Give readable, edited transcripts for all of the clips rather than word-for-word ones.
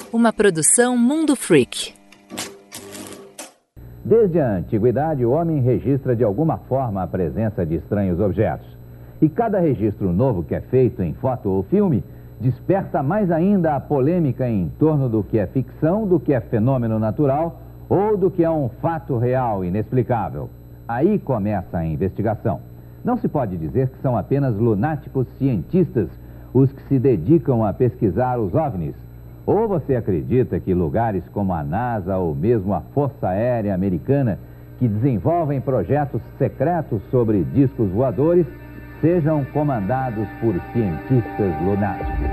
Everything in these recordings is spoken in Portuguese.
Uma produção Mundo Freak. Desde a antiguidade, o homem registra de alguma forma a presença de estranhos objetos. E cada registro novo que é feito em foto ou filme desperta mais ainda a polêmica em torno do que é ficção, do que é fenômeno natural ou do que é um fato real inexplicável. Aí começa a investigação. Não se pode dizer que são apenas lunáticos cientistas os que se dedicam a pesquisar os OVNIs. Ou você acredita que lugares como a NASA ou mesmo a Força Aérea Americana, que desenvolvem projetos secretos sobre discos voadores, sejam comandados por cientistas lunáticos?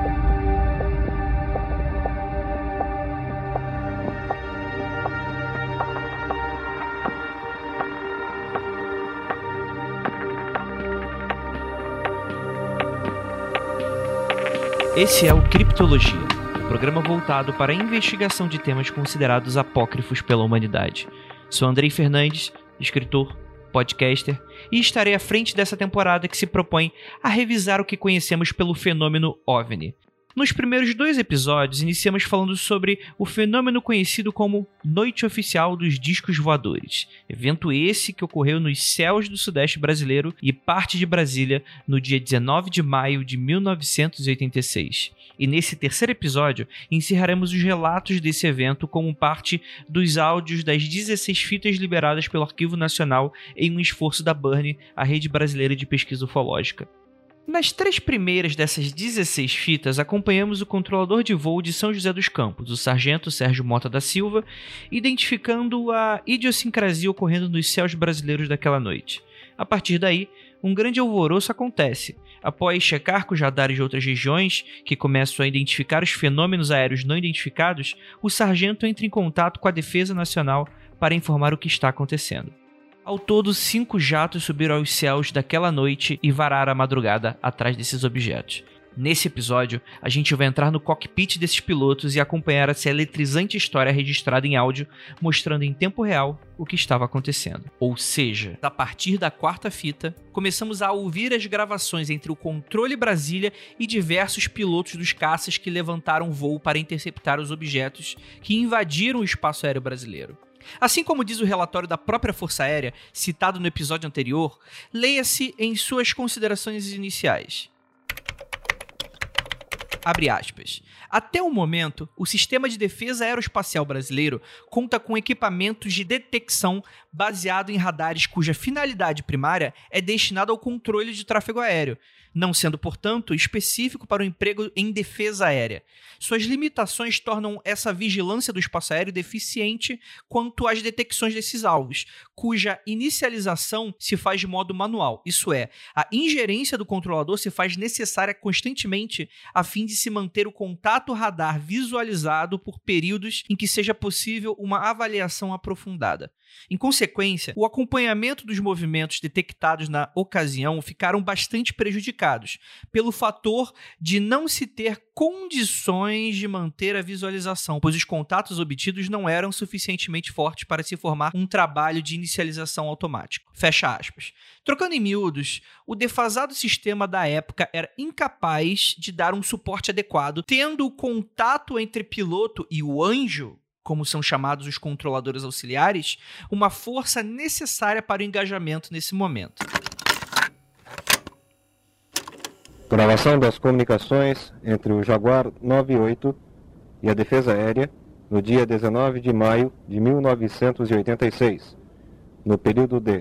Esse é o Criptologia, um programa voltado para a investigação de temas considerados apócrifos pela humanidade. Sou Andrei Fernandes, escritor, podcaster, e estarei à frente dessa temporada que se propõe a revisar o que conhecemos pelo fenômeno OVNI. Nos primeiros 2 episódios, iniciamos falando sobre o fenômeno conhecido como Noite Oficial dos Discos Voadores, evento esse que ocorreu nos céus do Sudeste brasileiro e parte de Brasília no dia 19 de maio de 1986. E nesse terceiro episódio, encerraremos os relatos desse evento como parte dos áudios das 16 fitas liberadas pelo Arquivo Nacional em um esforço da Burn, a Rede Brasileira de Pesquisa Ufológica. Nas 3 primeiras dessas 16 fitas, acompanhamos o controlador de voo de São José dos Campos, o sargento Sérgio Mota da Silva, identificando a idiosincrasia ocorrendo nos céus brasileiros daquela noite. A partir daí, um grande alvoroço acontece. Após checar com os radares de outras regiões, que começam a identificar os fenômenos aéreos não identificados, o sargento entra em contato com a Defesa Nacional para informar o que está acontecendo. Ao todo, 5 jatos subiram aos céus daquela noite e vararam a madrugada atrás desses objetos. Nesse episódio, a gente vai entrar no cockpit desses pilotos e acompanhar essa eletrizante história registrada em áudio, mostrando em tempo real o que estava acontecendo. Ou seja, a partir da 4ª fita, começamos a ouvir as gravações entre o controle Brasília e diversos pilotos dos caças que levantaram voo para interceptar os objetos que invadiram o espaço aéreo brasileiro. Assim como diz o relatório da própria Força Aérea, citado no episódio anterior, leia-se em suas considerações iniciais. Abre aspas. Até o momento, o Sistema de Defesa Aeroespacial Brasileiro conta com equipamentos de detecção baseado em radares cuja finalidade primária é destinada ao controle de tráfego aéreo, não sendo, portanto, específico para o emprego em defesa aérea. Suas limitações tornam essa vigilância do espaço aéreo deficiente quanto às detecções desses alvos, cuja inicialização se faz de modo manual, isso é, a ingerência do controlador se faz necessária constantemente a fim de se manter o contato radar visualizado por períodos em que seja possível uma avaliação aprofundada. Em consequência, o acompanhamento dos movimentos detectados na ocasião ficaram bastante prejudicados, pelo fator de não se ter condições de manter a visualização, pois os contatos obtidos não eram suficientemente fortes para se formar um trabalho de inicialização automático. Fecha aspas. Trocando em miúdos, o defasado sistema da época era incapaz de dar um suporte adequado, tendo o contato entre piloto e o anjo, como são chamados os controladores auxiliares, uma força necessária para o engajamento nesse momento. Gravação das comunicações entre o Jaguar 98 e a Defesa Aérea no dia 19 de maio de 1986, no período de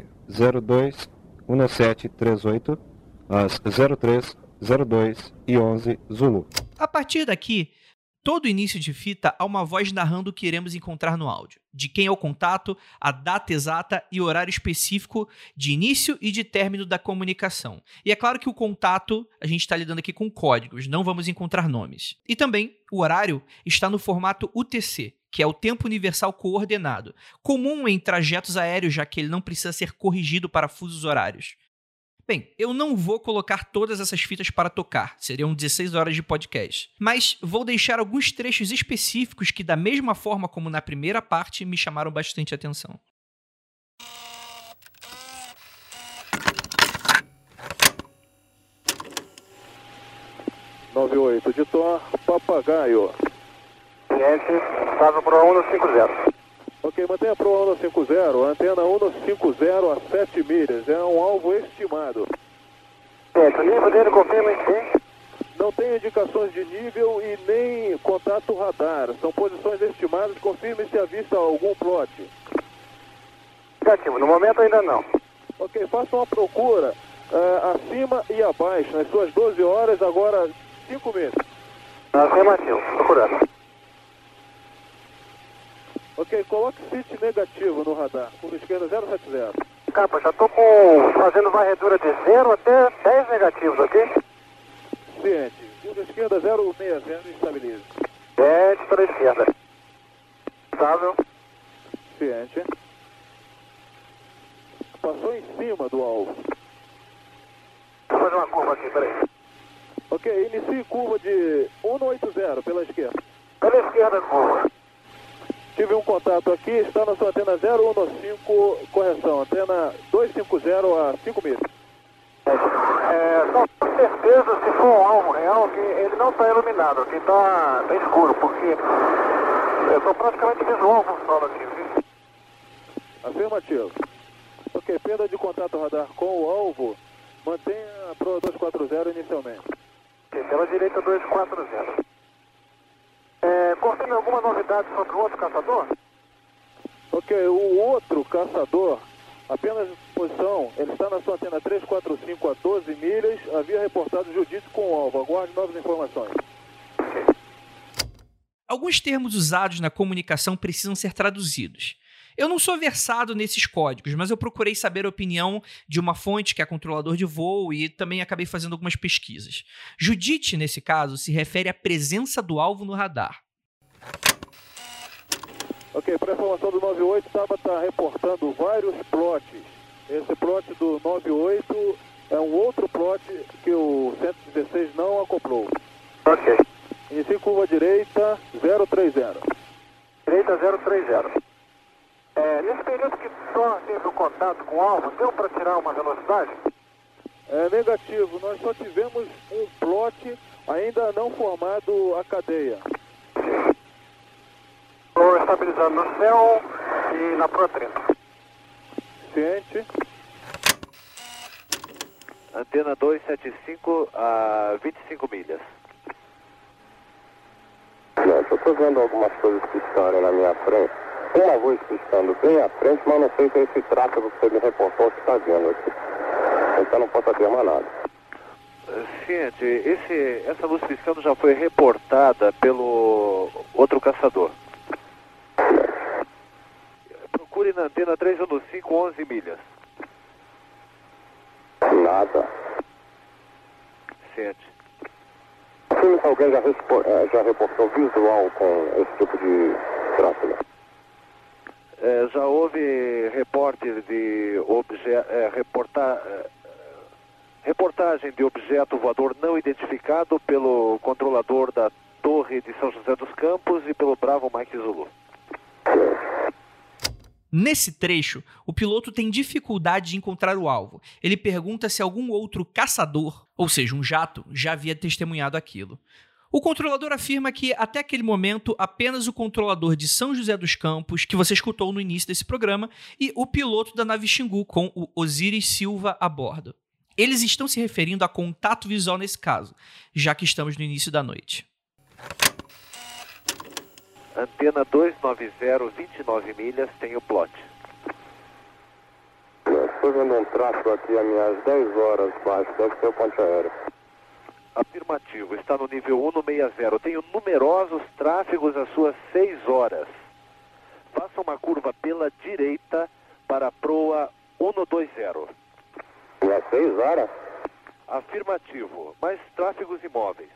02:1738 às 03:02:11 Zulu. A partir daqui, todo início de fita há uma voz narrando o que iremos encontrar no áudio, de quem é o contato, a data exata e o horário específico de início e de término da comunicação. E é claro que o contato, a gente está lidando aqui com códigos, não vamos encontrar nomes. E também, o horário está no formato UTC, que é o Tempo Universal Coordenado, comum em trajetos aéreos, já que ele não precisa ser corrigido para fusos horários. Bem, eu não vou colocar todas essas fitas para tocar, seriam 16 horas de podcast, mas vou deixar alguns trechos específicos que, da mesma forma como na primeira parte, me chamaram bastante atenção. 98 de Thor, Papagaio. Ciente, estava Proa 150. Ok, mantenha a Proa 150, antena 150 a 7 milhas, é um alvo estimado. Ciente, o nível dele confirma em sim? Não tem indicações de nível e nem contato radar, são posições estimadas, confirme se avista algum plot. Negativo, no momento ainda não. Ok, faça uma procura acima e abaixo, nas suas 12 horas, agora 5 meses. Afirmativo, procurando. Ok, coloque SIT negativo no radar, curva esquerda 070. Capa, já estou fazendo varredura de 0 até 10 negativos, ok? Ciente, curva esquerda 060 estabilize. 10 para a esquerda. Estável. Ciente. Passou em cima do alvo. Vou fazer uma curva aqui, peraí. Ok, inicie curva de 180 pela esquerda. Pela esquerda, curva. Tive um contato aqui, está na sua antena 015, correção, antena 250 a 5 milhas. Não tenho certeza se for um alvo real que ele não está iluminado, aqui está escuro, porque eu estou praticamente visual com o solo aqui, viu? Afirmativo. Ok, perda de contato radar com o alvo, mantenha a Proa 240 inicialmente. Pela direita 240. Confirme alguma novidade sobre o outro caçador? Ok, o outro caçador, apenas posição, ele está na sua antena 345 a 12 milhas, havia reportado jiu-jitsu com o alvo, aguarde novas informações. Alguns termos usados na comunicação precisam ser traduzidos. Eu não sou versado nesses códigos, mas eu procurei saber a opinião de uma fonte que é controlador de voo e também acabei fazendo algumas pesquisas. Judite, nesse caso, se refere à presença do alvo no radar. Ok, para a informação do 98, Taba está reportando vários plots. Esse plot do 98 é um outro plot que o 116 não acoplou. Ok. Inicie curva direita 030. Direita 030. Nesse período que só teve o contato com o alvo, deu para tirar uma velocidade? É negativo, nós só tivemos um plot ainda não formado a cadeia. Estou estabilizando no céu e na Pro 30. Ciente. Antena 275 a 25 milhas. Eu estou vendo algumas coisas piscarem na minha frente. Tem uma luz piscando bem à frente, mas não sei se é esse tráfego que você me reportou que está vendo aqui. Então não posso afirmar nada. Ciente, essa luz piscando já foi reportada pelo outro caçador. Procure na antena 315, 11 milhas. Nada. Ciente. Confirme se alguém já reportou visual com esse tipo de tráfego. Já houve reporte de reportagem de objeto voador não identificado pelo controlador da Torre de São José dos Campos e pelo Bravo Mike Zulu. Nesse trecho, o piloto tem dificuldade de encontrar o alvo. Ele pergunta se algum outro caçador, ou seja, um jato, já havia testemunhado aquilo. O controlador afirma que, até aquele momento, apenas o controlador de São José dos Campos, que você escutou no início desse programa, e o piloto da nave Xingu, com o Osiris Silva a bordo. Eles estão se referindo a contato visual nesse caso, já que estamos no início da noite. Antena 290, 29 milhas, tem o plot. Estou vendo um tráfego aqui a minhas 10 horas baixo, deve ser o ponte aéreo. Afirmativo, está no nível 160. Tenho numerosos tráfegos às suas 6 horas. Faça uma curva pela direita para a proa 120. E às 6 horas? Afirmativo, mais tráfegos imóveis.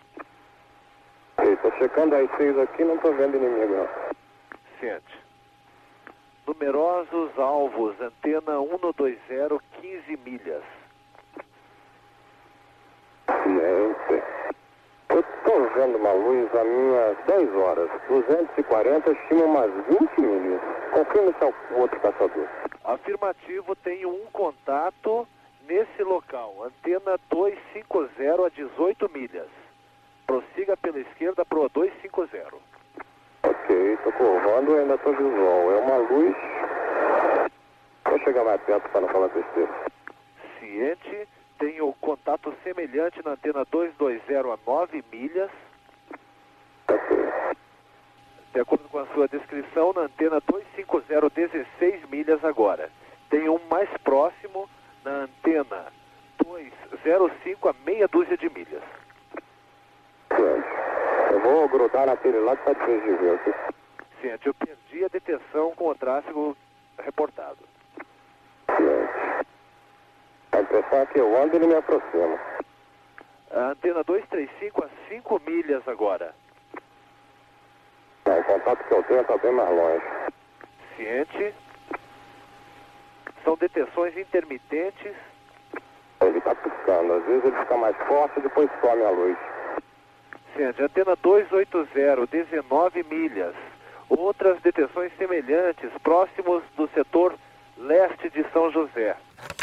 Estou checando as 6 aqui, não estou vendo inimigo não. Ciente. Numerosos alvos, antena 120, 15 milhas. Gente, eu estou vendo uma luz a minhas 10 horas, 240, estima umas 20 milhas. Confirme se é o outro caçador. Afirmativo, tenho um contato nesse local, antena 250 a 18 milhas. Prossiga pela esquerda, proa 250. eu ando ainda estou visual. É uma luz... Vou chegar mais perto para não falar besteira. Ciente, tenho contato semelhante na antena 220 a 9 milhas. De acordo com a sua descrição, na antena 250, 16 milhas agora. Tem um mais próximo na antena 205 a meia dúzia de milhas. Eu vou grudar naquele lá que está difícil de ver aqui. Ciente, eu perdi a detecção com o tráfego reportado. Ciente. A impressão é que eu ando e ele me aproxima. A antena 235 a 5 milhas agora. Não, o contato que eu tenho está bem mais longe. Ciente. São detecções intermitentes. Ele está piscando. Às vezes ele fica mais forte e depois some a luz. Ciente, antena 280, 19 milhas. Outras detecções semelhantes, próximos do setor leste de São José.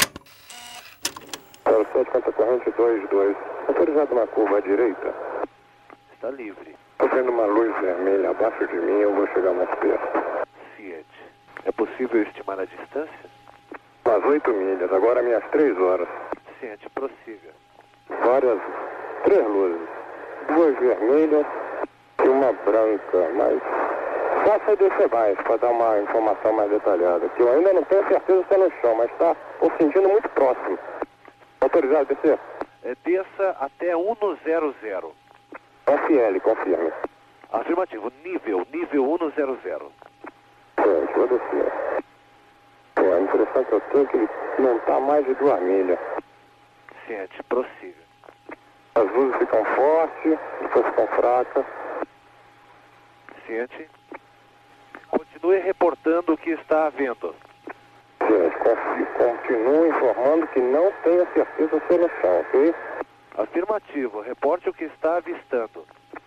07, conta corrente 22. Autorizado na curva à direita. Está livre. Estou vendo uma luz vermelha abaixo de mim, eu vou chegar mais perto. Ciente. É possível estimar a distância? Umas 8 milhas, agora minhas 3 horas. Ciente, prossiga. Várias, 3 luzes. 2 vermelhas e uma branca, mas só se descer mais para dar uma informação mais detalhada. Que eu ainda não tenho certeza se é no chão, mas está sentindo muito próximo. Autorizado a descer? Desça até 100. FL, confirme. Afirmativo, nível 100. Gente, vou descer. Pô, a impressão que eu tenho é que ele não está mais de 2 milhas. Ciente, prossiga. As luzes ficam fortes, depois ficam fracas. Ciente. Continue reportando o que está havendo. Gente, continuo informando que não tenho certeza se é no chão, ok? Afirmativo, reporte o que está avistando.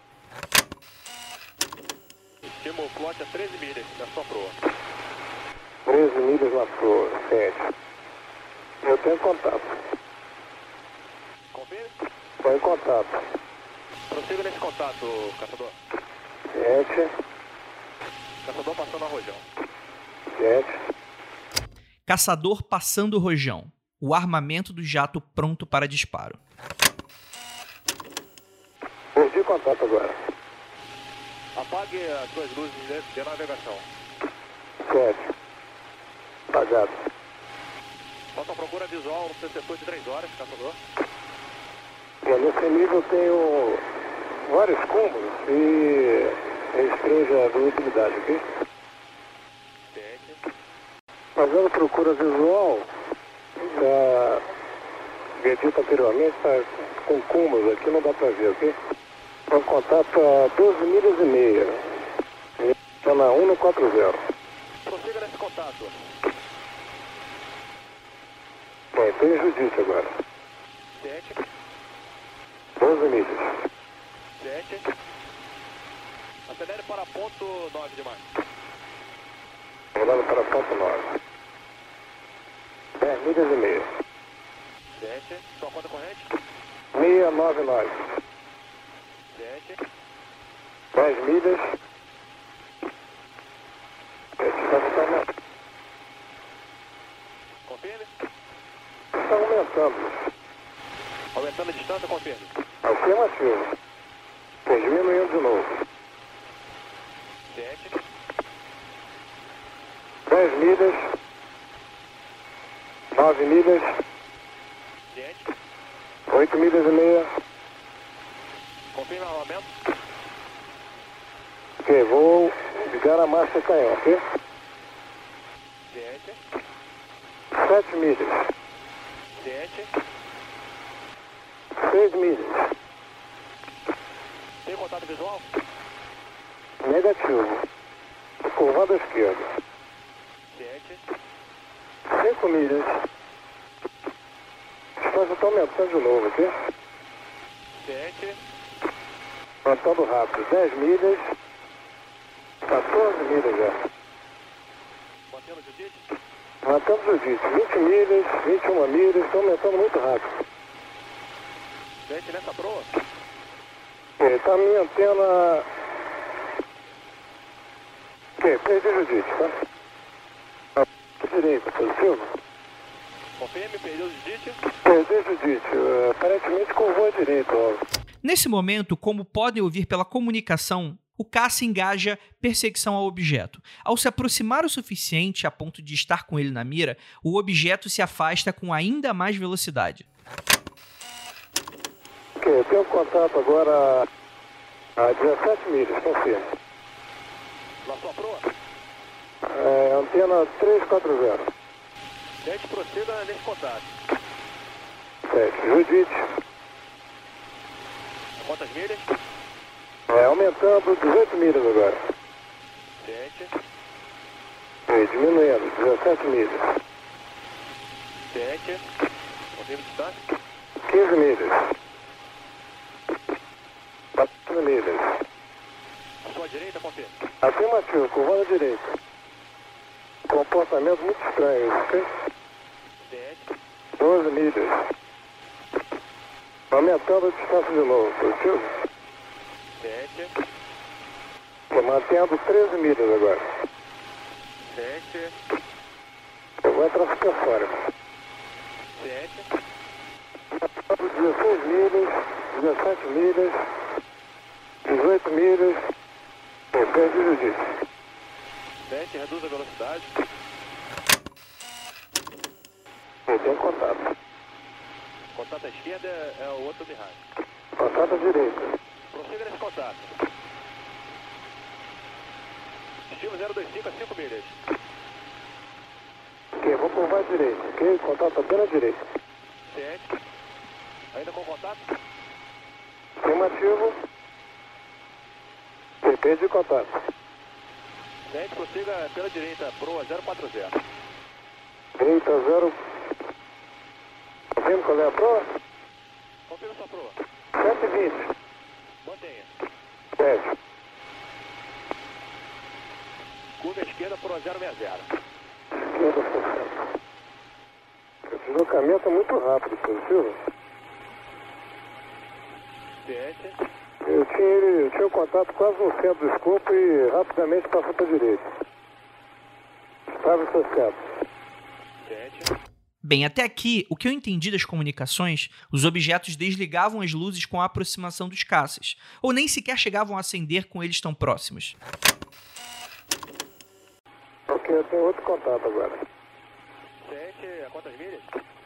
Estima o plot a 13 milhas da sua proa. 13 milhas na proa, gente. Eu tenho contato. Confere? Estou em contato. Prossiga nesse contato, caçador. Gente, Caçador passando a rojão. gente. Caçador passando o rojão. O armamento do jato pronto para disparo. Perdi contato agora. Apague as suas luzes de navegação. Gente. Apagado. Faça uma procura visual no seu setor de 3 horas, caçador. Bom, nesse nível eu tenho vários cúmulos e restringe a visibilidade, ok? Ciente. Fazendo procura visual, dito anteriormente, está com cúmulos aqui, não dá para ver, ok? O contato a 12 milhas e meia. Está na 140. Prossiga nesse contato. Bem, tem Judite agora. Ciente. 12 milhas. Ciente. Acelere para ponto 9 de março. Rolando para ponto 9. 10 milhas e meia. Ciente. Sua conta corrente? 699. Ciente. 10 milhas. Confirme. Está aumentando. Aumentando a distância, confirme. Afirmativo. Pô, diminuindo de novo. Ciente. 10 milhas. 9 milhas. Ciente. 8 milhas e meia. Confirme o armamento. Ok, vou ligar a marcha canhão, ok? Ciente. 7 milhas. Ciente. 6 milhas. Tem contato visual? Negativo. Curvando à esquerda. Ciente. 5 milhas. A distância está aumentando de novo, ok? Ciente. Aumentando rápido. 10 milhas. 14 milhas já. Mantendo o Judite. Aumentando o Judite. 20 milhas, 21 milhas. Está aumentando muito rápido. Ciente nessa proa. Está a minha antena Ok, perdi Judite, tá? Direito, positivo? Confirme, perdeu o Judite. Perdi Judite, aparentemente curvou à direita, ó. Nesse momento, como podem ouvir pela comunicação, o caça engaja perseguição ao objeto. Ao se aproximar o suficiente a ponto de estar com ele na mira, o objeto se afasta com ainda mais velocidade. Ok, eu tenho contato agora a 17 milhas, confirme. Na sua proa. Antena 340. 7, proceda nesse contato. 7, Judite. Quantas milhas? Aumentando 18 milhas agora. 7. Diminuindo, 17 milhas. 7. Confirme distância. 15 milhas. 14 milhas. À sua direita, confirme. Afirmativo, curvando à direita. Comportamento muito estranho, ok? 7. 12 milhas. Aumentando a distância de novo, positivo? 7. Mantendo 13 milhas agora. 7. Eu vou entrar supersônico. 7. 16 milhas, 17 milhas, 18 milhas. Perdi o Judite. 7, reduz a velocidade. Eu tenho contato. Contato à esquerda é o outro Mihai. Contato à direita. Prossiga nesse contato. Estilo 025 a 5 milhas. Ok, vou curvar à direita, ok? Contato apenas à direita. 7. Ainda com contato? Afirmativo. Perdi contato. 7, prossiga pela direita, proa 040. Direita 0. Confirma qual é a proa? Confirma sua proa. 720. Mantenha. 7. Curva à esquerda, proa 060. Esquerda por cento. O deslocamento é muito rápido, positivo? 7. Eu tinha o contato quase no centro do escopo e rapidamente passou para a direita. Estava associado. 7. Bem, até aqui, o que eu entendi das comunicações, os objetos desligavam as luzes com a aproximação dos caças, ou nem sequer chegavam a acender com eles tão próximos. Ok, eu tenho outro contato agora. 7, a quantas milhas?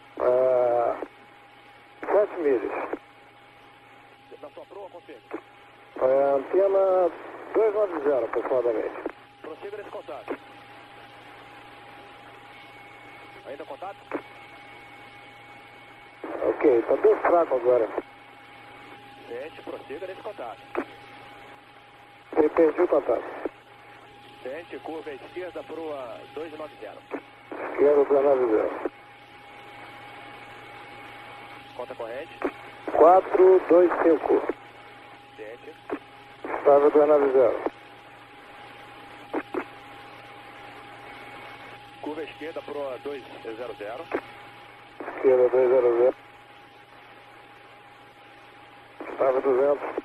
7 milhas. Na sua proa, confirme. Antena 290 aproximadamente. Prossiga nesse contato. Ainda contato? Ok, está bem fraco agora. 7, prossiga nesse contato. Eu perdi o contato. 7, curva à esquerda, proa 290. Esquerda 290. Conta corrente. 425. 7. Estável 290. Curva à esquerda, proa 200. Esquerda 200. Estável 200.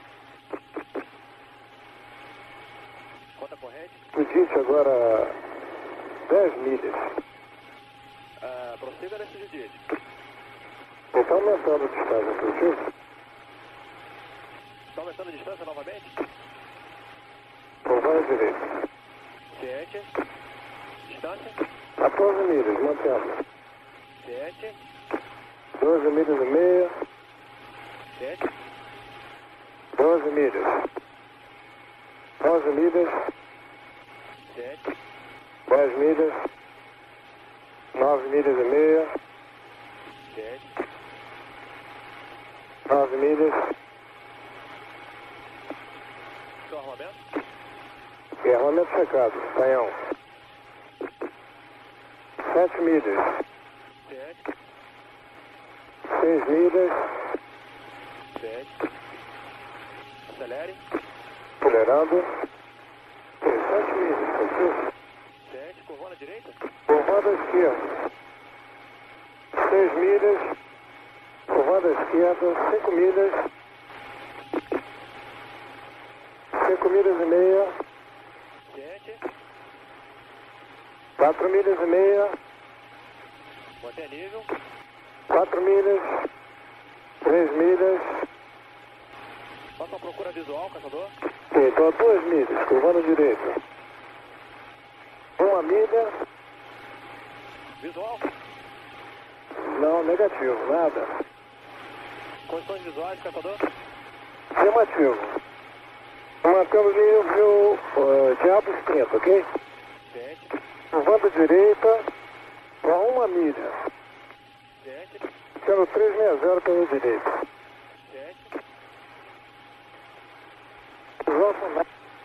Conta corrente. Judite agora 10 milhas. Prossiga nesse Judite. Ele está aumentando a distância, positivo? Está aumentando a distância novamente? Curvando à direita. 7. Distância? 14 milhas, mantendo. 7. 12 milhas e meia. 7. 12 milhas. 11 milhas. 7. 10 milhas. 9 milhas e meia. 7. 9 milhas. Seu armamento? Armamento checado, canhão. 7 milhas. 7. 6 milhas. 7. Acelere. Acelerando. 7 milhas, positivo? 7. Curvou na direita? Curvando à esquerda. 6 milhas. Curvando à esquerda. 5 milhas. 5 milhas e meia. 7. 4 milhas e meia. Mantém nível. 4 milhas. 3 milhas. Faça uma procura visual, caçador. Ok, estou a 2 milhas, curvando direito. 1 milha. Visual. Não, negativo, nada. Condições visuais, caçador. Afirmativo. Mantemos nível Diabos 30, ok? Ciente. Curvando direita para 1 milha. Ciente. Sendo 360 pela direita. Ciente. Vamos.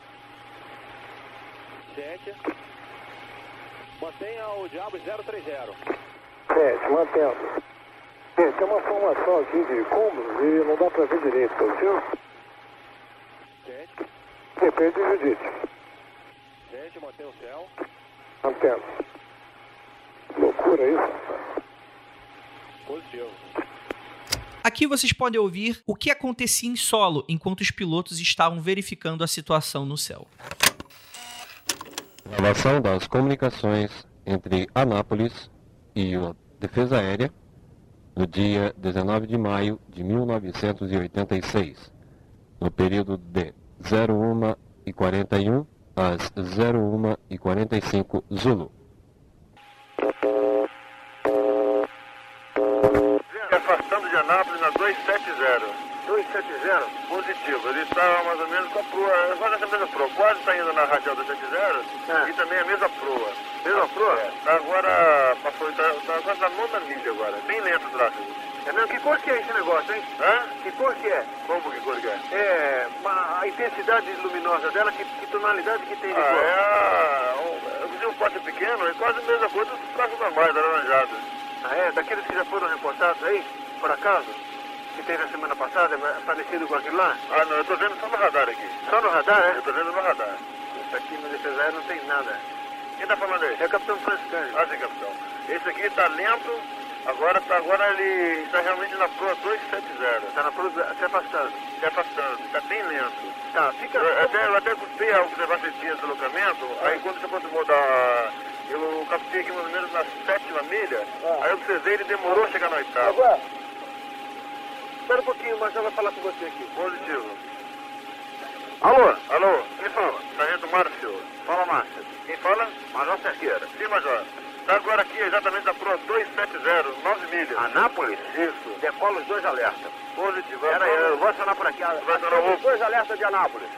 Ciente. Mantenha o Diabos 030. Certo, mantendo. Tem uma formação aqui de cúmulos e não dá para ver direito, viu? Ciente. Depende de Judite. Ciente, mantém o céu. Mantendo. Loucura isso. Positivo. Aqui vocês podem ouvir o que acontecia em solo enquanto os pilotos estavam verificando a situação no céu. Gravação das comunicações entre Anápolis e a Defesa Aérea no dia 19 de maio de 1986, no período de 01h41 às 01h45 Zulu. Afastando de Anápolis na 270. 270? Positivo. Ele está mais ou menos com a proa, quase essa mesma proa. Quase está indo na radial 270 e também a mesma proa. Mesma proa? Agora passou, está agora na 9ª milha agora. Bem lento o tráfego. É mesmo? Que cor que é esse negócio, hein? Hã? Que cor que é? Como que cor que é? É, a intensidade luminosa dela, que tonalidade que tem de cor? Eu vi um pote pequeno, é quase a mesma coisa dos tráfegos normais, alaranjados. Ah, é? Daqueles que já foram reportados aí, por acaso? Que teve a semana passada, parecido com aquilo lá? Ah, não, eu tô vendo só no radar aqui. Só no radar, é? Eu tô vendo no radar. Isso aqui no Defesa Aérea não tem nada. Quem tá falando aí? É o Capitão Franciscani. Ah, sim, Capitão. Esse aqui tá lento, agora ele está realmente na proa 270. Tá na proa, se afastando. Se afastando, tá bem lento. Tá, fica... Eu até custei a observar esse dia de deslocamento, aí quando você aproximou da... Eu captei aqui mais ou menos na 7ª milha, aí eu observei, ele demorou a chegar na 8ª. Espera um pouquinho, mas eu vou falar com você aqui. Positivo. Alô? Alô? Quem fala? Sargento Márcio. Fala, Márcio. Quem fala? Major Cerqueira. Sim, Major. Está agora aqui exatamente da proa 270, 9 milhas. Anápolis? Isso. Decola os 2 alertas. Positivo. Pera aí, eu vou acionar por aqui. Vai acionar os 2 alertas de Anápolis.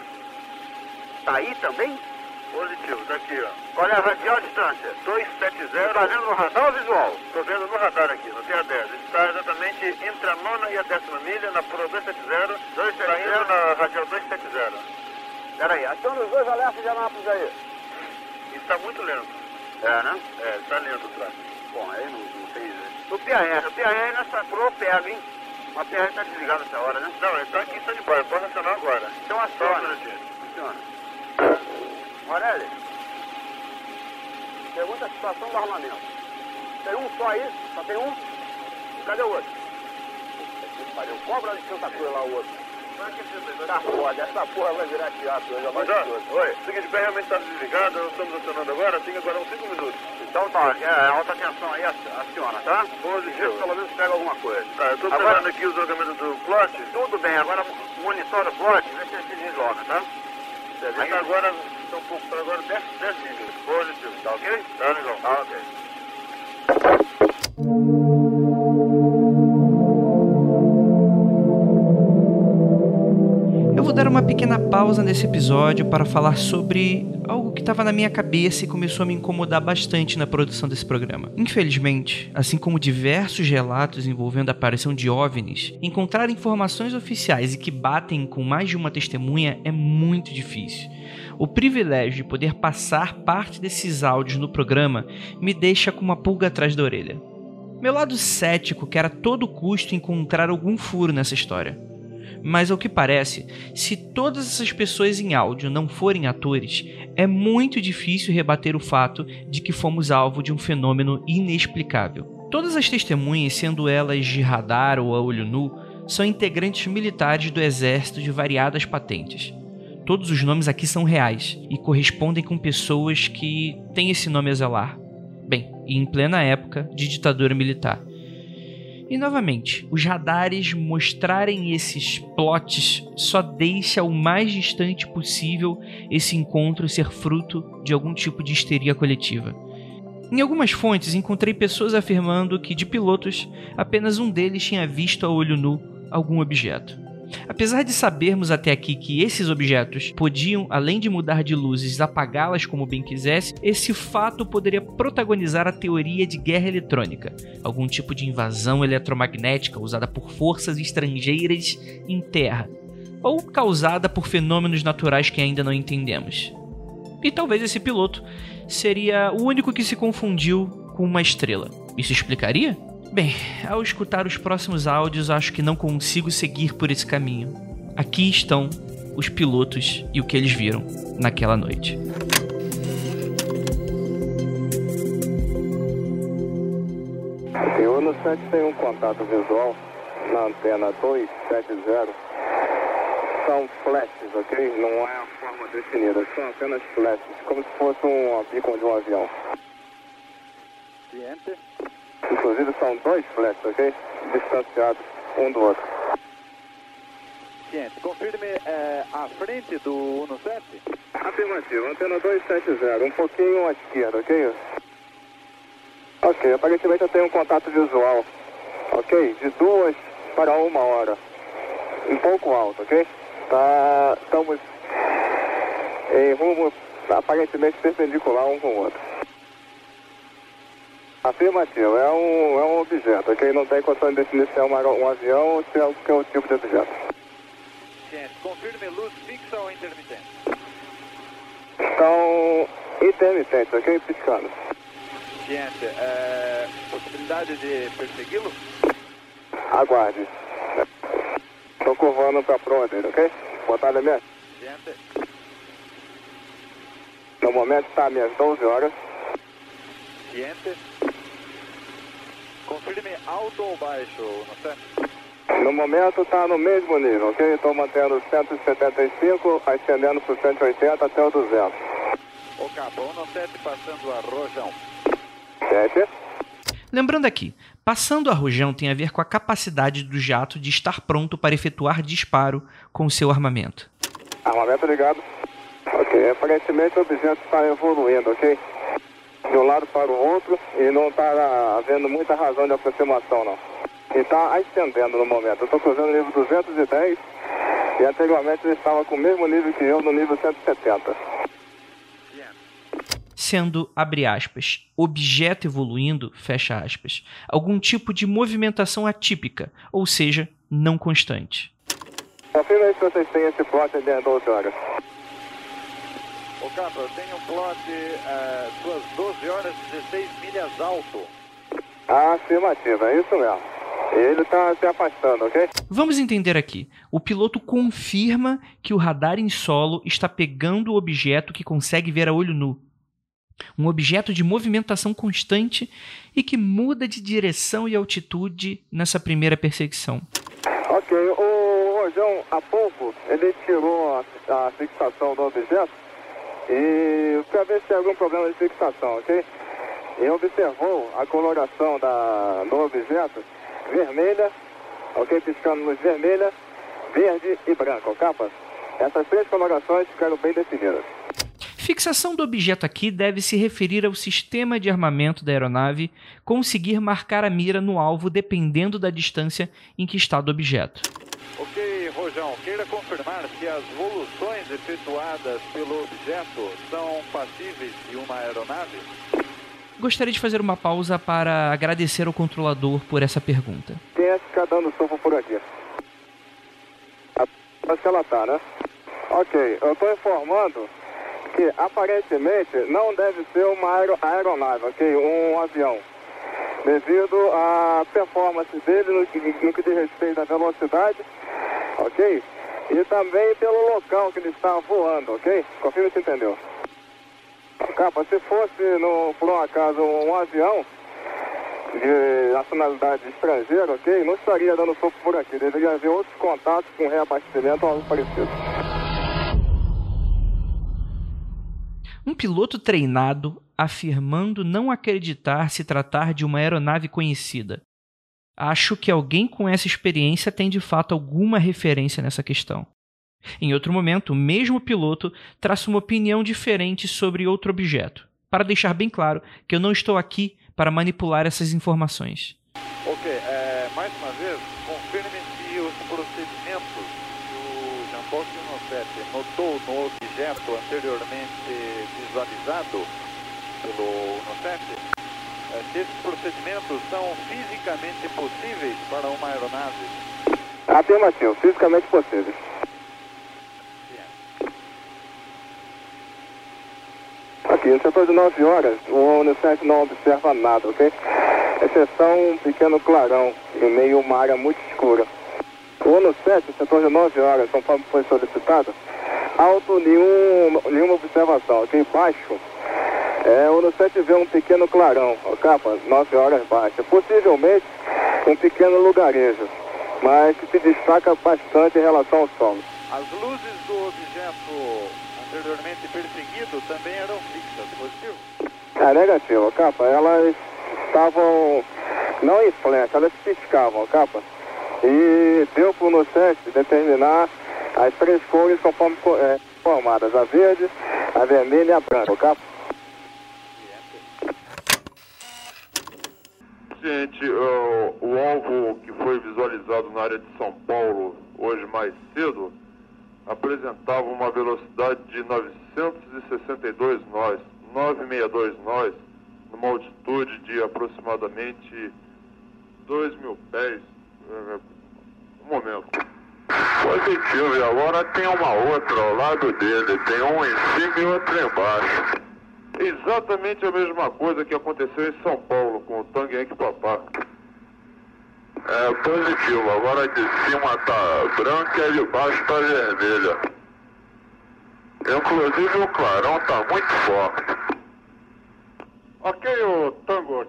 Tá aí também? Positivo, daqui, ó. Qual é a radial distância? 270. Tá vendo no radar ou visual? Tô vendo no radar aqui, no TA10. Está exatamente entre a 9ª e a 10ª milha, na proa 270. Está indo na radial 270. Pera aí, aciona os 2 alertas de Anápolis aí. Está muito lento. É, né? É, está lento o tráfego. Bom, aí não tem... O PAR nessa proa pega, hein? Mas o PAR está desligado nessa hora, né? Não, ele está aqui, está de boa. Pode acionar agora. Então aciona. Aciona. Morelli, pergunta a situação do armamento. Tem um só aí? Só tem um? Cadê o outro? Pariu, cobra de Santa Cruz lá o outro. Tá foda, essa porra vai virar teatro, eu já vou de tudo. Oi, o seguinte, o pé realmente está desligado, nós estamos acionando agora, tem agora uns 5 minutos. Então tá, alta tensão aí, aciona, tá? Positivo. Pelo menos pega alguma coisa. Tá, eu estou observando aqui os jogamentos do plot. Tudo bem, agora monitora o plot, vê se ele se desloca, tá? Aí agora, estão um pouco para agora 10 milhas. Positivo, tá ok? Tá legal. Tá ok. Eu vou dar uma pequena pausa nesse episódio para falar sobre algo que estava na minha cabeça e começou a me incomodar bastante na produção desse programa. Infelizmente, assim como diversos relatos envolvendo a aparição de OVNIs, encontrar informações oficiais e que batem com mais de uma testemunha é muito difícil. O privilégio de poder passar parte desses áudios no programa me deixa com uma pulga atrás da orelha. Meu lado cético quer a todo custo encontrar algum furo nessa história. Mas ao que parece, se todas essas pessoas em áudio não forem atores, é muito difícil rebater o fato de que fomos alvo de um fenômeno inexplicável. Todas as testemunhas, sendo elas de radar ou a olho nu, são integrantes militares do exército de variadas patentes. todos os nomes aqui são reais e correspondem com pessoas que têm esse nome a zelar. Bem, e em plena época de ditadura militar. E novamente, os radares mostrarem esses plots só deixa o mais distante possível esse encontro ser fruto de algum tipo de histeria coletiva. Em algumas fontes encontrei pessoas afirmando que de pilotos, apenas um deles tinha visto a olho nu algum objeto. Apesar de sabermos até aqui que esses objetos podiam, além de mudar de luzes, apagá-las como bem quisesse, esse fato poderia protagonizar a teoria de guerra eletrônica, algum tipo de invasão eletromagnética usada por forças estrangeiras em terra, ou causada por fenômenos naturais que ainda não entendemos. E talvez esse piloto seria o único que se confundiu com uma estrela. Isso explicaria? Bem, ao escutar os próximos áudios, acho que não consigo seguir por esse caminho. Aqui estão os pilotos e o que eles viram naquela noite. O Uno 7 tem um contato visual na antena 270. São flashes, ok? Não é a forma definida, são apenas flashes, como se fosse um beacon de um avião. Ciente? Inclusive são dois flashes, ok? Distanciados um do outro. Ciente. Confirme à frente do Uno 7. Afirmativo, antena 270, um pouquinho à esquerda, ok? Ok, aparentemente eu tenho um contato visual, ok? De 2 para 1 hora. Um pouco alto, ok? Estamos em rumo aparentemente perpendicular um com o outro. Afirmativo, é um objeto, ok? Não tem condição de definir se é um avião ou se é qualquer tipo de objeto. Ciente. Confirme luz fixa ou intermitente. Estão intermitentes, ok? Piscando. Ciente. Possibilidade de persegui-lo? Aguarde. Estou curvando para a proa dele, ok? Botar elemento. Ciente. No momento está às minhas 12 horas. Ciente. Confirme alto ou baixo, Uno 7. No momento está no mesmo nível, ok? Estou mantendo 175, ascendendo para 180 até o 200. O capa, Uno 7 passando a Rojão. 7. Lembrando aqui, passando a Rojão tem a ver com a capacidade do jato de estar pronto para efetuar disparo com o seu armamento. Armamento ligado. Ok, aparentemente o objeto está evoluindo, ok? De um lado para o outro e não está havendo muita razão de aproximação, não. E está ascendendo no momento. Eu estou cruzando o nível 210 e anteriormente ele estava com o mesmo nível que eu no nível 170. Sendo, abre aspas, objeto evoluindo, fecha aspas, algum tipo de movimentação atípica, ou seja, não constante. Confirma aí se vocês têm esse plot de 12 horas. O capa, eu tenho um plot suas 12 horas 16 milhas alto. Afirmativa, é isso mesmo. Ele está se afastando, ok? Vamos entender aqui. O piloto confirma que o radar em solo está pegando o objeto que consegue ver a olho nu. Um objeto de movimentação constante e que muda de direção e altitude nessa primeira perseguição. Ok, o Rojão, há pouco, ele tirou a fixação do objeto e para ver se tem algum problema de fixação, ok? E observou a coloração do objeto vermelha, ok? Piscando luz vermelha, verde e branca, capa? Essas três colorações ficaram bem definidas. Fixação do objeto aqui deve se referir ao sistema de armamento da aeronave conseguir marcar a mira no alvo dependendo da distância em que está do objeto. Ok, Rojão, queira confirmar se as evoluções efetuadas pelo objeto são passíveis de uma aeronave? Gostaria de fazer uma pausa para agradecer ao controlador por essa pergunta. Quem é que fica dando sopa por aqui? Acho que ela tá, né? Ok, eu estou informando que aparentemente não deve ser uma aeronave, ok? Um avião. Devido à performance dele no que diz respeito à velocidade, ok? E também pelo local que ele está voando, ok? Confirma se entendeu. Capa, se fosse por um acaso um avião de nacionalidade estrangeira, ok? Não estaria dando soco por aqui. Deveria haver outros contatos com reabastecimento ou algo parecido. Um piloto treinado afirmando não acreditar se tratar de uma aeronave conhecida. Acho que alguém com essa experiência tem de fato alguma referência nessa questão. Em outro momento, o mesmo piloto traça uma opinião diferente sobre outro objeto, para deixar bem claro que eu não estou aqui para manipular essas informações. Ok, mais uma vez, confirme se os procedimentos que o Jean-Paul Chinosette notou no objeto anteriormente visualizado pelo Nosete, se esses procedimentos são fisicamente possíveis para uma aeronave. Afirmativo, fisicamente possíveis. Aqui, no setor de 9 horas, o Unicef não observa nada, ok? Exceção um pequeno clarão, em meio a uma área muito escura. O Unicef, no setor de 9 horas, conforme foi solicitado, alto nenhuma observação, ok? Baixo, o Unicef vê um pequeno clarão, capa, 9 horas baixa. Possivelmente um pequeno lugarejo, mas que se destaca bastante em relação ao solo. As luzes do objeto anteriormente perseguido também eram fixas, positivo? Negativo, capa. Elas estavam não em flash, elas piscavam, capa. E deu para o Unicef determinar as 3 cores conforme formadas, a verde, a vermelha e a branca, capa. Gente, o alvo que foi visualizado na área de São Paulo hoje mais cedo apresentava uma velocidade de 962 nós, 962 nós, numa altitude de aproximadamente 2.000 pés. Um momento. Positivo, e agora tem uma outra ao lado dele, tem um em cima e outro embaixo. Exatamente a mesma coisa que aconteceu em São Paulo com o Tang Yankee Papá. Positivo, agora de cima tá branca e de baixo tá vermelha. Inclusive o clarão tá muito forte. Ok, o Tango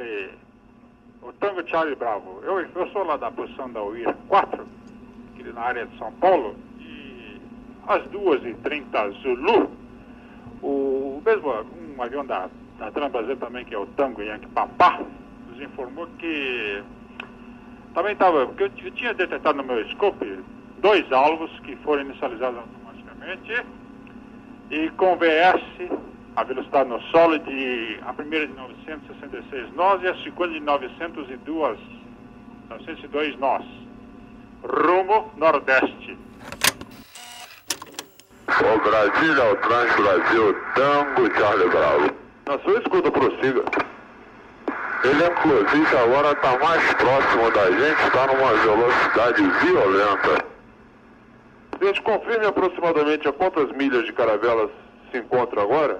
Charlie Bravo. Eu sou lá da posição da UIR 4, aqui na área de São Paulo, e às 2h30 Zulu, um avião da Transbrasil também, que é o Tango Yankee Papá, nos informou que também estava, porque eu tinha detectado no meu scope 2 alvos que foram inicializados automaticamente e com VS, a velocidade no solo a primeira de 966 nós e a segunda de 902 nós, rumo nordeste. O Brasília ao Transbrasil, Tango Charlie Bravo. Na sua escuta, prossiga. Ele, inclusive, agora está mais próximo da gente, está numa velocidade violenta. Gente, confirme aproximadamente a quantas milhas de Caravelas se encontra agora?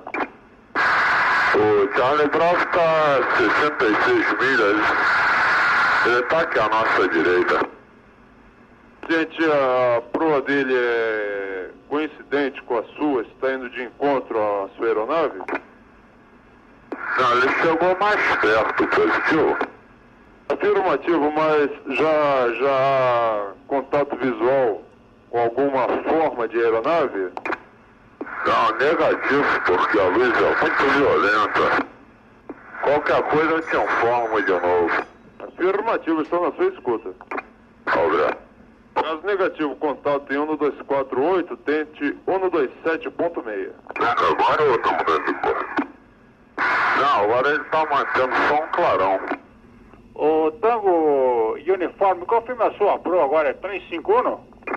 O Charlie Bravo está a 66 milhas. Ele está aqui à nossa direita. Gente, a proa dele é coincidente com a sua, está indo de encontro à sua aeronave? Não, ele chegou mais perto, positivo. Afirmativo, mas já há contato visual com alguma forma de aeronave? Não, negativo, porque a luz é muito violenta. Qualquer coisa eu te informo de novo. Afirmativo, estou na sua escuta. Obrigado. Caso negativo, contato em 1248, tente 127.6. Agora ou estamos mudando de cor? Não, agora ele está mantendo só um clarão. O Tango Uniforme, confirma a sua proa agora, é 351?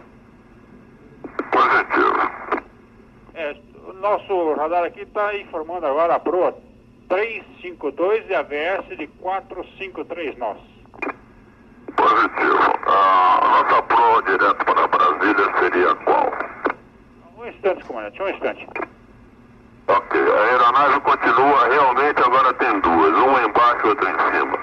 Positivo. O nosso radar aqui está informando agora a proa 352 e a VS de 453 nós. Positivo. A nossa proa direto para Brasília seria qual? Um instante, comandante, um instante. Ok, a aeronave continua, realmente agora tem 2, uma embaixo e outra em cima.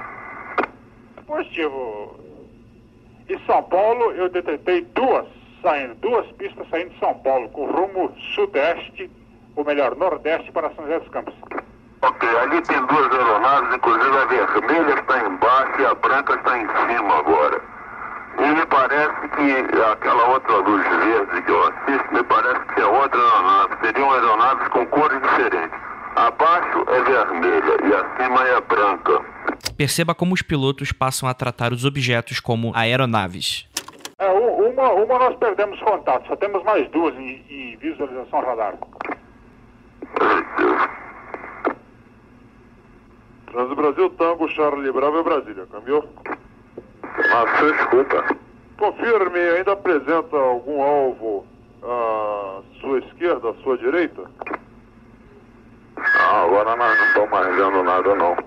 Positivo. Em São Paulo eu detectei 2 pistas saindo de São Paulo, com rumo sudeste, ou melhor, nordeste para São José dos Campos. Ok, ali tem 2 aeronaves, inclusive a vermelha está embaixo e a branca está em cima agora. E me parece que aquela outra luz verde que eu assisto, me parece que é outra aeronave. Seriam aeronaves com cores diferentes. Abaixo é vermelha e acima é branca. Perceba como os pilotos passam a tratar os objetos como aeronaves. Uma nós perdemos contato, só temos mais duas em visualização radar. Transbrasil Tango, Charlie Bravo, Brasília, cambiou? Escuta. Confirme, ainda apresenta algum alvo à sua esquerda, à sua direita? Não, agora nós não estamos mais vendo nada, não.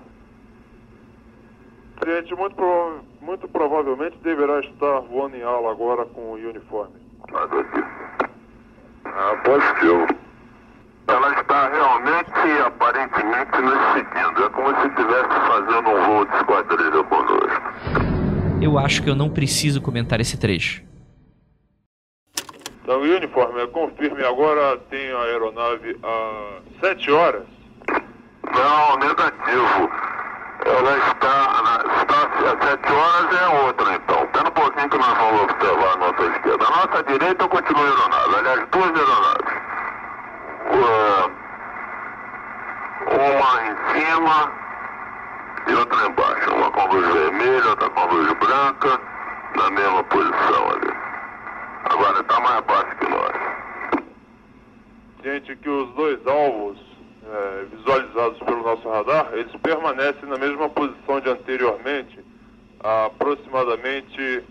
O cliente muito provavelmente deverá estar voando em ala agora com o uniforme. Nada disso. Positivo. Ela está realmente, aparentemente, nos seguindo. É como se estivesse fazendo um voo de esquadrilha conosco. Eu acho que eu não preciso comentar esse trecho. Então, uniforme, confirme agora, tem a aeronave às 7 horas? Não, negativo. Ela está às 7 horas é outra, então. Espera um pouquinho que nós vamos observar a nossa esquerda. A nossa direita continua a aeronave. Aliás, duas aeronaves. Uma em cima e outra embaixo. Uma com luz vermelha, outra com luz branca, na mesma posição ali. Agora está mais baixo que nós. Gente, que os dois alvos visualizados pelo nosso radar, eles permanecem na mesma posição de anteriormente, a aproximadamente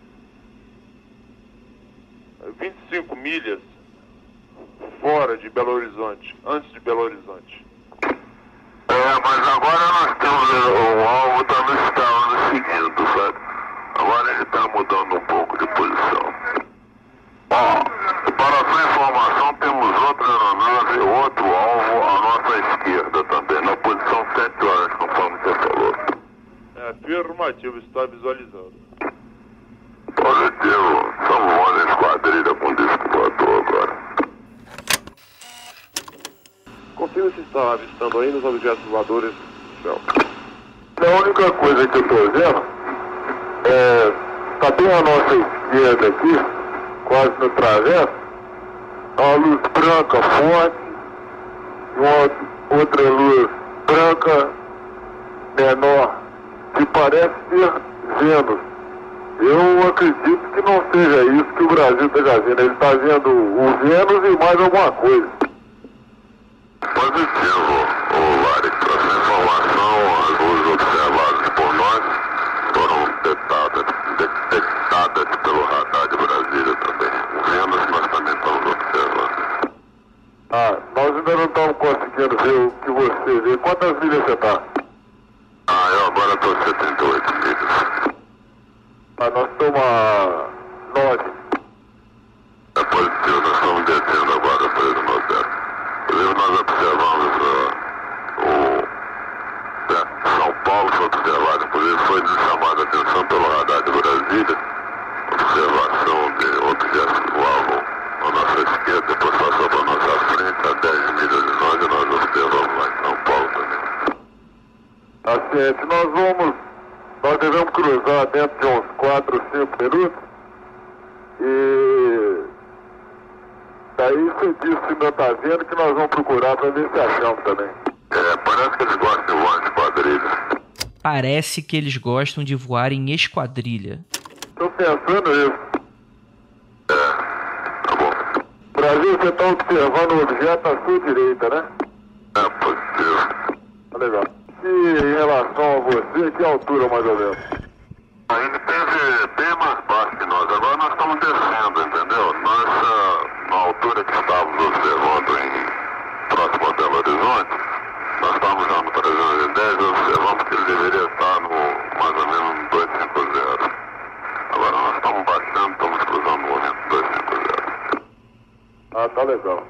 25 milhas fora de Belo Horizonte, antes de Belo Horizonte. Mas agora nós temos o alvo está nos seguindo, sabe? Agora ele está mudando um pouco de posição. Para sua informação, temos outra aeronave, outro alvo à nossa esquerda também, na posição 7 horas, conforme você falou. Afirmativo, está visualizado. Positivo, estamos voando em esquadrilha com disco voador agora. Confirme se está avistando aí nos objetos voadores do céu. A única coisa que eu estou vendo está bem à nossa esquerda aqui, quase no travesso, uma luz branca forte e uma outra luz branca menor, que parece ser Vênus. Eu acredito que não seja isso que o Brasil esteja vendo. Ele está vendo o Vênus e mais alguma coisa. Positivo, Larry. Essa informação, as luzes observadas por nós foram detectadas pelo radar de Brasília também. O Vênus nós também estamos observando. Nós ainda não estamos conseguindo ver o que você vê. Quantas milhas você está? Eu agora estou a 78 milhas. Nós estamos a 9. É positivo, nós estamos descendo agora para o Nordeste. Inclusive nós observamos São Paulo foi observado, inclusive foi chamada a atenção pelo radar de Brasília, observação de objetos que voavam à nossa esquerda, depois passou para a nossa frente, a 10 milhas de nós, e nós observamos lá em São Paulo também. Nós devemos cruzar dentro de uns 4 ou 5 minutos, e daí você disse que não está vendo, que nós vamos procurar para ver se achamos também. Parece que eles gostam de voar em esquadrilha. Parece que eles gostam de voar em esquadrilha. Estou pensando nisso. Tá bom. Brasil, você está observando o objeto à sua direita, né? Positivo. Tá legal. E em relação a você, que altura mais ou menos? Ele esteve bem mais baixo que nós. Agora nós estamos descendo, entendeu? Nós, na altura que estávamos observando próximo a Belo Horizonte, nós estávamos já no 310, observamos que ele deveria estar no mais ou menos no 250. Agora nós estamos baixando, estamos cruzando o momento 250. Tá legal.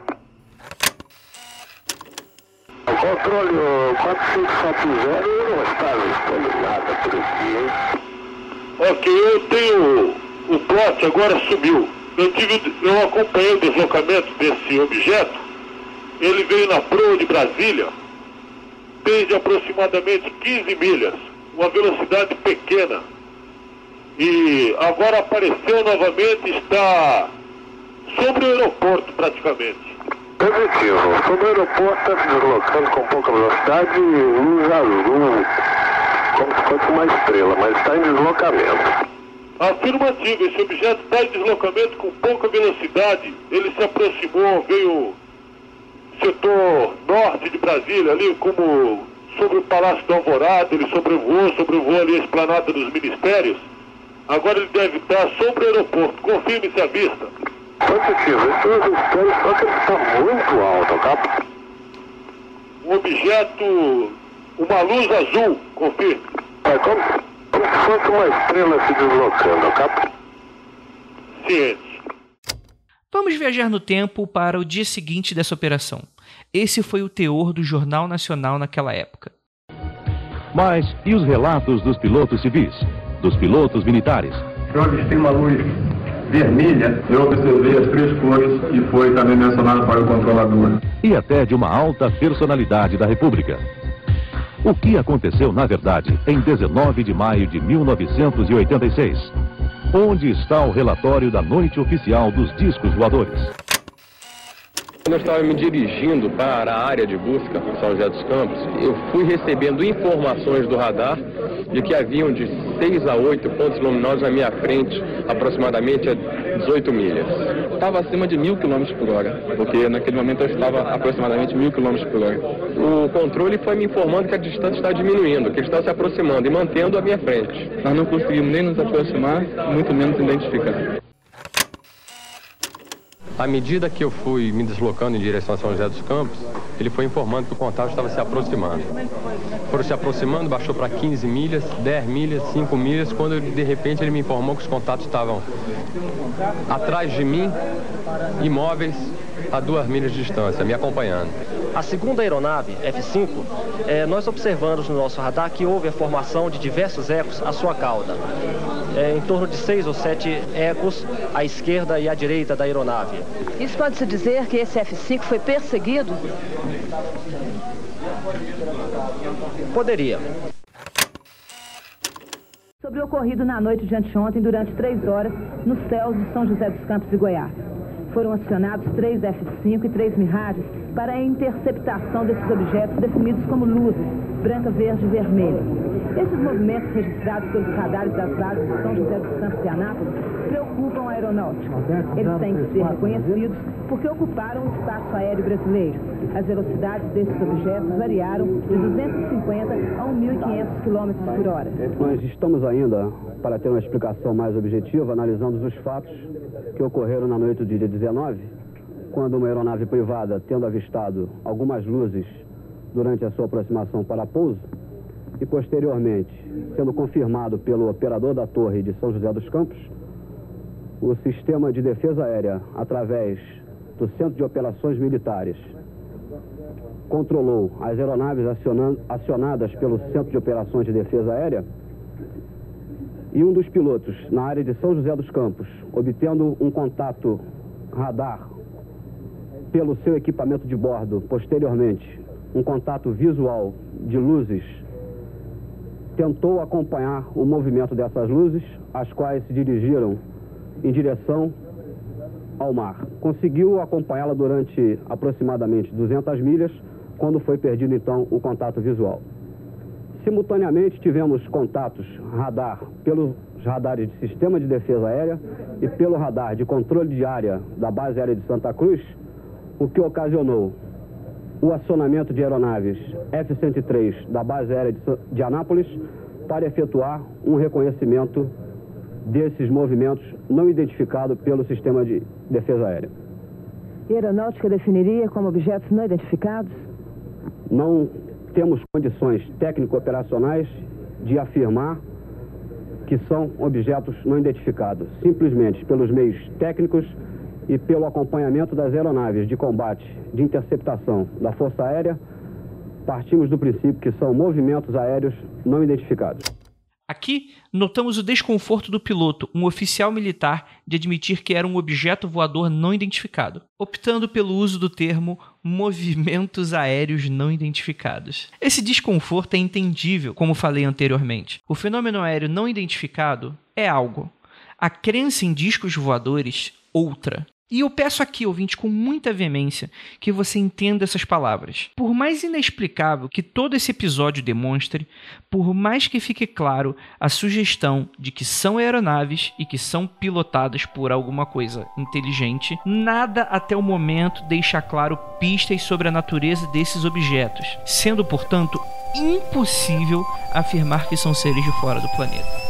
O controle, o 4570 não está listando nada por aqui, hein? Ok, eu tenho... O plot agora subiu. Eu acompanhei o deslocamento desse objeto. Ele veio na proa de Brasília desde aproximadamente 15 milhas, uma velocidade pequena. e agora apareceu novamente, está sobre o aeroporto praticamente. Positivo. Sobre o aeroporto está se deslocando com pouca velocidade e luz azul, como se fosse uma estrela, mas está em deslocamento. Afirmativo, esse objeto está em deslocamento com pouca velocidade. Ele se aproximou, veio setor norte de Brasília, ali como sobre o Palácio da Alvorada, ele sobrevoou ali a esplanada dos ministérios. Agora ele deve estar sobre o aeroporto. Confirme-se a vista. Positivo, estou ajustando, só que ele está muito alto, tá? Um objeto, uma luz azul, confirme. É como se fosse uma estrela se deslocando, tá? Ciente. Vamos viajar no tempo para o dia seguinte dessa operação. Esse foi o teor do Jornal Nacional naquela época. Mas e os relatos dos pilotos civis, dos pilotos militares? Eu avistei uma luz vermelha, eu observei as 3 cores e foi também mencionado para o controlador. E até de uma alta personalidade da República. O que aconteceu, na verdade, em 19 de maio de 1986? Onde está o relatório da noite oficial dos discos voadores? Quando eu estava me dirigindo para a área de busca em São José dos Campos, eu fui recebendo informações do radar de que haviam de 6 a 8 pontos luminosos à minha frente, aproximadamente a 18 milhas. Estava acima de 1.000 km por hora, porque naquele momento eu estava aproximadamente 1.000 km por hora. O controle foi me informando que a distância está diminuindo, que ele está se aproximando e mantendo à minha frente. Nós não conseguimos nem nos aproximar, muito menos identificar. À medida que eu fui me deslocando em direção a São José dos Campos, ele foi informando que o contato estava se aproximando. Foram se aproximando, baixou para 15 milhas, 10 milhas, 5 milhas, quando de repente ele me informou que os contatos estavam atrás de mim, imóveis, a 2 milhas de distância, me acompanhando. A segunda aeronave, F-5, nós observamos no nosso radar que houve a formação de diversos ecos à sua cauda. Em torno de 6 ou 7 ecos à esquerda e à direita da aeronave. Isso pode-se dizer que esse F-5 foi perseguido? Poderia. Sobre o ocorrido na noite de anteontem, durante 3 horas, nos céus de São José dos Campos e Goiás. Foram acionados 3 F-5 e 3 Mirages para a interceptação desses objetos definidos como luzes, branca, verde e vermelha. Esses movimentos registrados pelos radares das bases de São José dos Campos e Anápolis preocupam a aeronáutica. Eles têm que ser reconhecidos porque ocuparam o espaço aéreo brasileiro. As velocidades desses objetos variaram de 250 a 1.500 km por hora. Nós estamos ainda, para ter uma explicação mais objetiva, analisando os fatos que ocorreram na noite do dia 19, quando uma aeronave privada, tendo avistado algumas luzes durante a sua aproximação para pouso, e posteriormente, sendo confirmado pelo operador da torre de São José dos Campos, o sistema de defesa aérea, através do Centro de Operações Militares, controlou as aeronaves acionadas pelo Centro de Operações de Defesa Aérea, e um dos pilotos, na área de São José dos Campos, obtendo um contato radar pelo seu equipamento de bordo, posteriormente, um contato visual de luzes, tentou acompanhar o movimento dessas luzes, as quais se dirigiram em direção ao mar. Conseguiu acompanhá-la durante aproximadamente 200 milhas, quando foi perdido, então, o contato visual. Simultaneamente, tivemos contatos radar pelos radares de Sistema de Defesa Aérea e pelo radar de controle de área da Base Aérea de Santa Cruz, o que ocasionou o acionamento de aeronaves F-103 da Base Aérea de Anápolis para efetuar um reconhecimento desses movimentos não identificados pelo Sistema de Defesa Aérea. E a aeronáutica definiria como objetos não identificados? Não temos condições técnico-operacionais de afirmar que são objetos não identificados. Simplesmente pelos meios técnicos e pelo acompanhamento das aeronaves de combate de interceptação da Força Aérea, partimos do princípio que são movimentos aéreos não identificados. Aqui, notamos o desconforto do piloto, um oficial militar, de admitir que era um objeto voador não identificado, optando pelo uso do termo movimentos aéreos não identificados. Esse desconforto é entendível, como falei anteriormente. O fenômeno aéreo não identificado é algo. A crença em discos voadores, outra. E eu peço aqui, ouvinte, com muita veemência, que você entenda essas palavras. Por mais inexplicável que todo esse episódio demonstre, por mais que fique claro a sugestão de que são aeronaves e que são pilotadas por alguma coisa inteligente, nada até o momento deixa claro pistas sobre a natureza desses objetos, sendo, portanto, impossível afirmar que são seres de fora do planeta.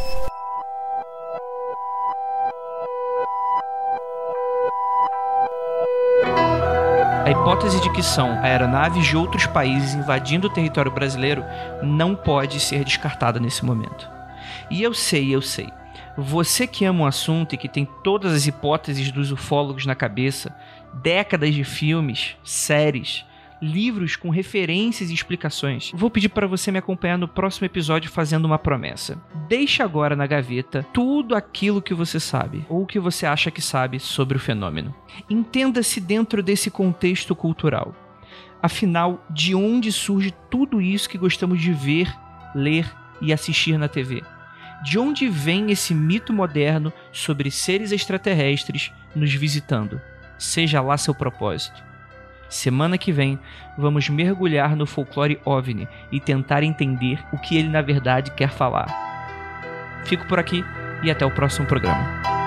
A hipótese de que são aeronaves de outros países invadindo o território brasileiro não pode ser descartada nesse momento. E eu sei. Você que ama o assunto e que tem todas as hipóteses dos ufólogos na cabeça, décadas de filmes, séries, livros com referências e explicações, vou pedir para você me acompanhar no próximo episódio fazendo uma promessa. Deixe agora na gaveta tudo aquilo que você sabe, ou que você acha que sabe sobre o fenômeno. Entenda-se dentro desse contexto cultural. Afinal, de onde surge tudo isso que gostamos de ver, ler e assistir na TV? De onde vem esse mito moderno sobre seres extraterrestres nos visitando? Seja lá seu propósito. Semana que vem, vamos mergulhar no folclore OVNI e tentar entender o que ele na verdade quer falar. Fico por aqui e até o próximo programa.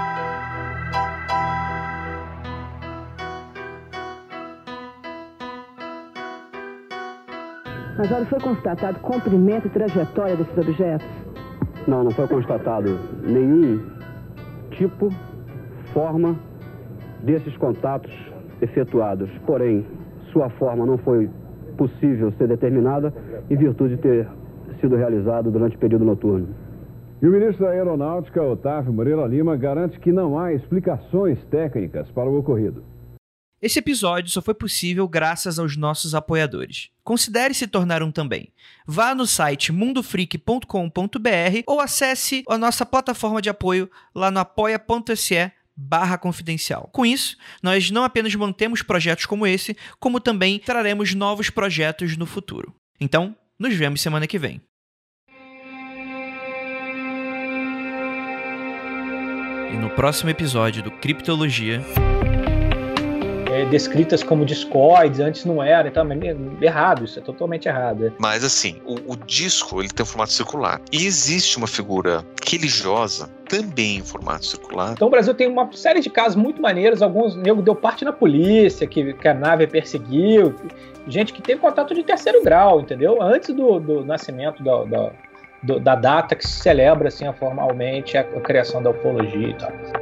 Major, foi constatado comprimento e trajetória desses objetos? Não foi constatado nenhum tipo, forma desses contatos efetuados. Porém, sua forma não foi possível ser determinada em virtude de ter sido realizado durante o período noturno. E o ministro da Aeronáutica, Otávio Moreira Lima, garante que não há explicações técnicas para o ocorrido. Esse episódio só foi possível graças aos nossos apoiadores. Considere se tornar um também. Vá no site mundofreak.com.br ou acesse a nossa plataforma de apoio lá no apoia.se/confidencial. Com isso, nós não apenas mantemos projetos como esse, como também traremos novos projetos no futuro. Então, nos vemos semana que vem. E no próximo episódio do Criptologia... descritas como discoides, antes não era, então é errado, isso é totalmente errado. Mas assim, o disco ele tem um formato circular. E existe uma figura religiosa também em formato circular. Então o Brasil tem uma série de casos muito maneiros, alguns nego deu parte na polícia, que a nave perseguiu, gente que teve contato de terceiro grau, entendeu? Antes do nascimento da data que se celebra assim, formalmente a criação da ufologia e tal.